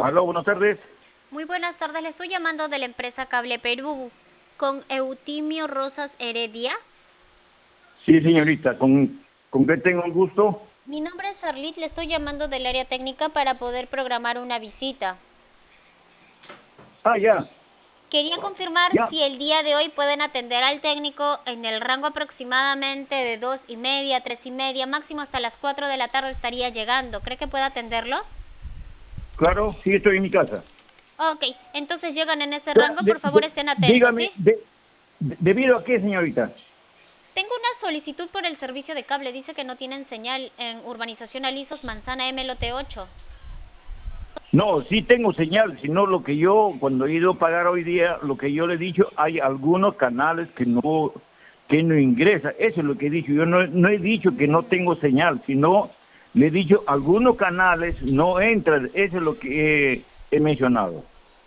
Aló, buenas tardes. Muy buenas tardes, le estoy llamando de la empresa Cable Perú con Eutimio Rosas Heredia. Sí, señorita, ¿con qué tengo el gusto? Mi nombre es Arlit, le estoy llamando del área técnica para poder programar una visita. Ah, ya, Quería confirmar ya. si el día de hoy pueden atender al técnico en el rango aproximadamente de 2:30, 3:30, máximo hasta las 4 de la tarde estaría llegando. ¿Cree que puede atenderlo? Claro, sí, estoy en mi casa. Ok, entonces llegan en ese Ya, rango, por favor estén atentos, dígame, ¿sí? ¿debido a qué, señorita? Tengo una solicitud por el servicio de cable. Dice que no tienen señal en Urbanización Alisos, Manzana MLOT 8. No, sí tengo señal, sino lo que yo, cuando he ido a pagar hoy día, lo que yo le he dicho, hay algunos canales que no ingresa. Eso es lo que he dicho. Yo no he dicho que no tengo señal, sino le he dicho algunos canales no entran. Eso es lo que he mencionado.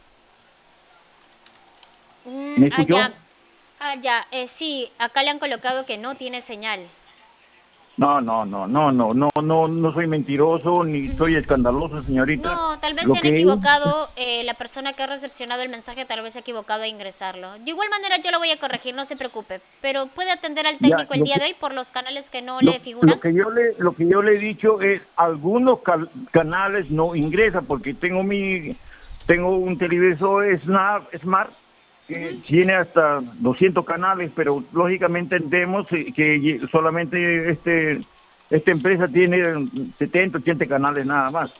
¿Me Ya. escuchó? Ya. Sí, acá le han colocado que no tiene señal. No soy mentiroso ni soy escandaloso, señorita. No, tal vez Lo se han que equivocado. La persona que ha recepcionado el mensaje tal vez se ha equivocado a ingresarlo. De igual manera yo lo voy a corregir, no se preocupe. Pero puede atender al ya, técnico el día de hoy por los canales que no le lo, figuran. lo que yo le he dicho es algunos canales no ingresan porque tengo un televisor Smart que tiene hasta 200 canales, pero lógicamente entendemos que solamente esta empresa tiene 70, 80 canales nada más.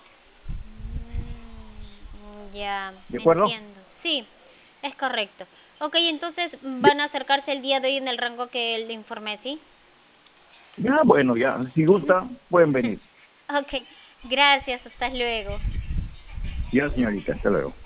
Ya, ¿De acuerdo? entiendo. Sí, es correcto. Ok, entonces van a acercarse el día de hoy en el rango que le informé, ¿sí? Ya, bueno, ya, si gusta, pueden venir. Ok, gracias, hasta luego. Ya, señorita, hasta luego.